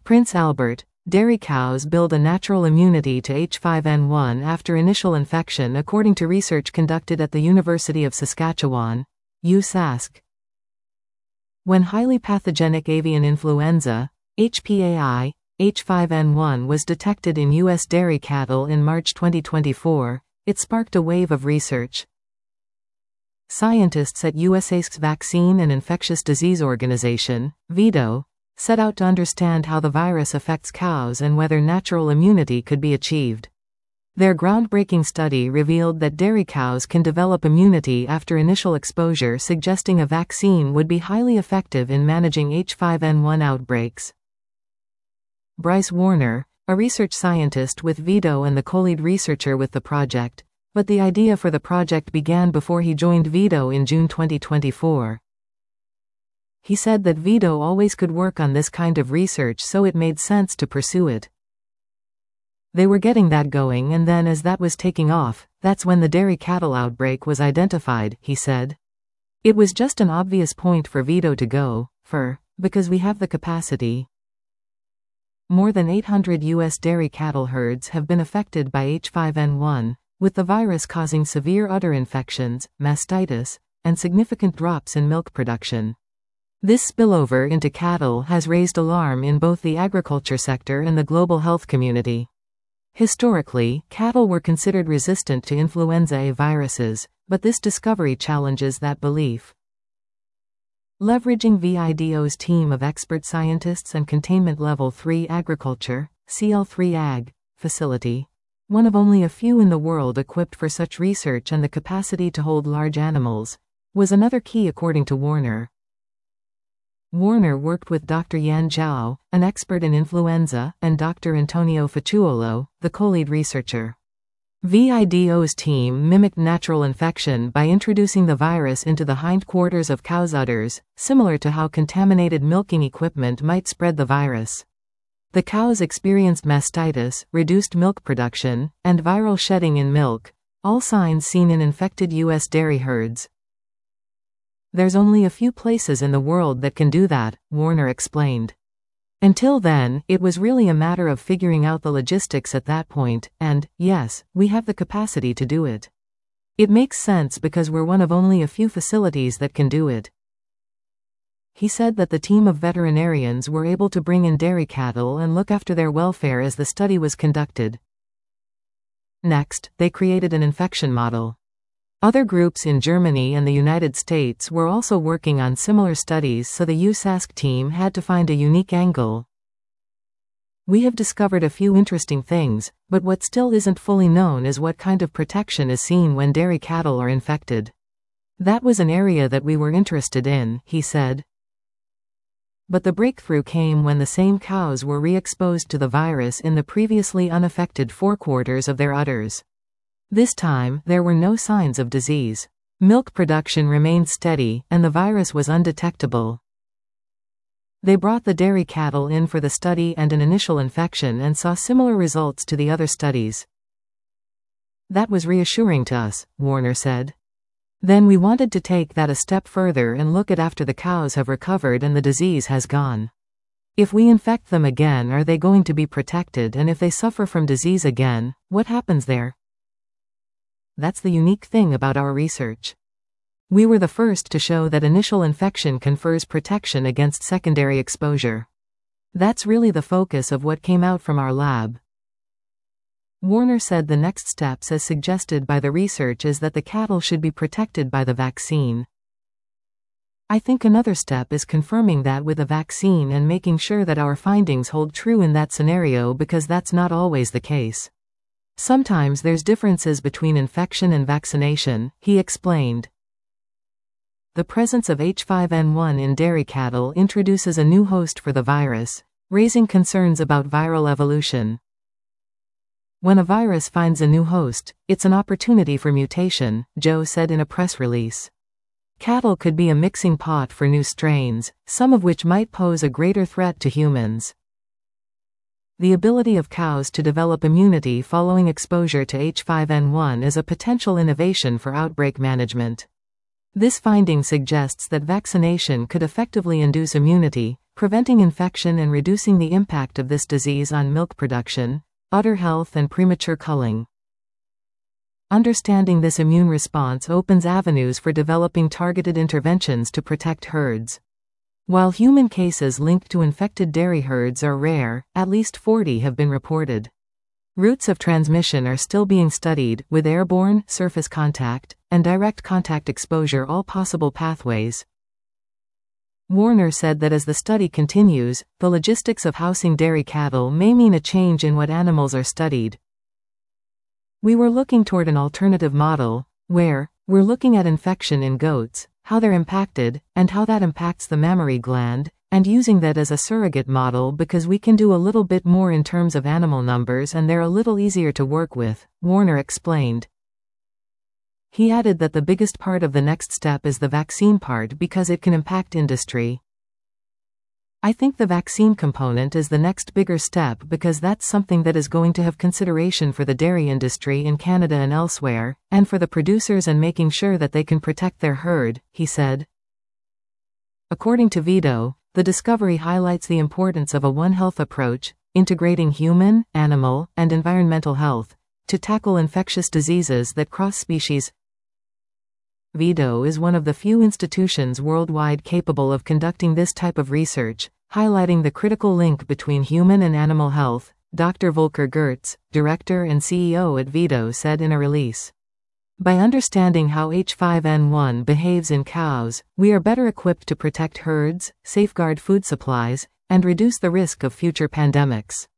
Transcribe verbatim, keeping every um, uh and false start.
Prince Albert, dairy cows build a natural immunity to H five N one after initial infection according to research conducted at the University of Saskatchewan, U S A S C. When highly pathogenic avian influenza, H P A I, H five N one was detected in U S dairy cattle in March twenty twenty-four, it sparked a wave of research. Scientists at U S A S C's Vaccine and Infectious Disease Organization, VIDO, set out to understand how the virus affects cows and whether natural immunity could be achieved. Their groundbreaking study revealed that dairy cows can develop immunity after initial exposure, suggesting a vaccine would be highly effective in managing H five N one outbreaks. Bryce Warner, a research scientist with VIDO and the co-lead researcher with the project, but the idea for the project began before he joined VIDO in June twenty twenty-four. He said that VIDO always could work on this kind of research, so it made sense to pursue it. They were getting that going, and then as that was taking off, that's when the dairy cattle outbreak was identified, he said. It was just an obvious point for VIDO to go for, because we have the capacity. More than eight hundred U S dairy cattle herds have been affected by H five N one, with the virus causing severe udder infections, mastitis, and significant drops in milk production. This spillover into cattle has raised alarm in both the agriculture sector and the global health community. Historically, cattle were considered resistant to influenza A viruses, but this discovery challenges that belief. Leveraging VIDO's team of expert scientists and Containment Level three Agriculture, C L three Ag, facility, one of only a few in the world equipped for such research and the capacity to hold large animals, was another key according to Warner. Warner worked with Doctor Yan Zhao, an expert in influenza, and Doctor Antonio Facciuolo, the co-lead researcher. VIDO's team mimicked natural infection by introducing the virus into the hindquarters of cows' udders, similar to how contaminated milking equipment might spread the virus. The cows experienced mastitis, reduced milk production, and viral shedding in milk, all signs seen in infected U S dairy herds. There's only a few places in the world that can do that, Warner explained. Until then, it was really a matter of figuring out the logistics at that point, and, yes, we have the capacity to do it. It makes sense because we're one of only a few facilities that can do it. He said that the team of veterinarians were able to bring in dairy cattle and look after their welfare as the study was conducted. Next, they created an infection model. Other groups in Germany and the United States were also working on similar studies, so the U S A S C team had to find a unique angle. We have discovered a few interesting things, but what still isn't fully known is what kind of protection is seen when dairy cattle are infected. That was an area that we were interested in, he said. But the breakthrough came when the same cows were re-exposed to the virus in the previously unaffected forequarters of their udders. This time, there were no signs of disease. Milk production remained steady, and the virus was undetectable. They brought the dairy cattle in for the study and an initial infection and saw similar results to the other studies. That was reassuring to us, Warner said. Then we wanted to take that a step further and look at after the cows have recovered and the disease has gone. If we infect them again, are they going to be protected, and if they suffer from disease again, what happens there? That's the unique thing about our research. We were the first to show that initial infection confers protection against secondary exposure. That's really the focus of what came out from our lab. Warner said the next steps as suggested by the research is that the cattle should be protected by the vaccine. I think another step is confirming that with a vaccine and making sure that our findings hold true in that scenario, because that's not always the case. Sometimes there's differences between infection and vaccination, he explained. The presence of H five N one in dairy cattle introduces a new host for the virus, raising concerns about viral evolution. When a virus finds a new host, it's an opportunity for mutation, Joe said in a press release. Cattle could be a mixing pot for new strains, some of which might pose a greater threat to humans. The ability of cows to develop immunity following exposure to H five N one is a potential innovation for outbreak management. This finding suggests that vaccination could effectively induce immunity, preventing infection and reducing the impact of this disease on milk production, udder health and premature culling. Understanding this immune response opens avenues for developing targeted interventions to protect herds. While human cases linked to infected dairy herds are rare, at least forty have been reported. Routes of transmission are still being studied, with airborne, surface contact, and direct contact exposure all possible pathways. Warner said that as the study continues, the logistics of housing dairy cattle may mean a change in what animals are studied. We were looking toward an alternative model, where we're looking at infection in goats, how they're impacted, and how that impacts the mammary gland, and using that as a surrogate model because we can do a little bit more in terms of animal numbers and they're a little easier to work with, Warner explained. He added that the biggest part of the next step is the vaccine part because it can impact industry. I think the vaccine component is the next bigger step because that's something that is going to have consideration for the dairy industry in Canada and elsewhere, and for the producers and making sure that they can protect their herd, he said. According to Vito, the discovery highlights the importance of a One Health approach, integrating human, animal, and environmental health, to tackle infectious diseases that cross species. Vito is one of the few institutions worldwide capable of conducting this type of research, highlighting the critical link between human and animal health, Doctor Volker Gertz, director and C E O at Vito, said in a release. By understanding how H five N one behaves in cows, we are better equipped to protect herds, safeguard food supplies, and reduce the risk of future pandemics.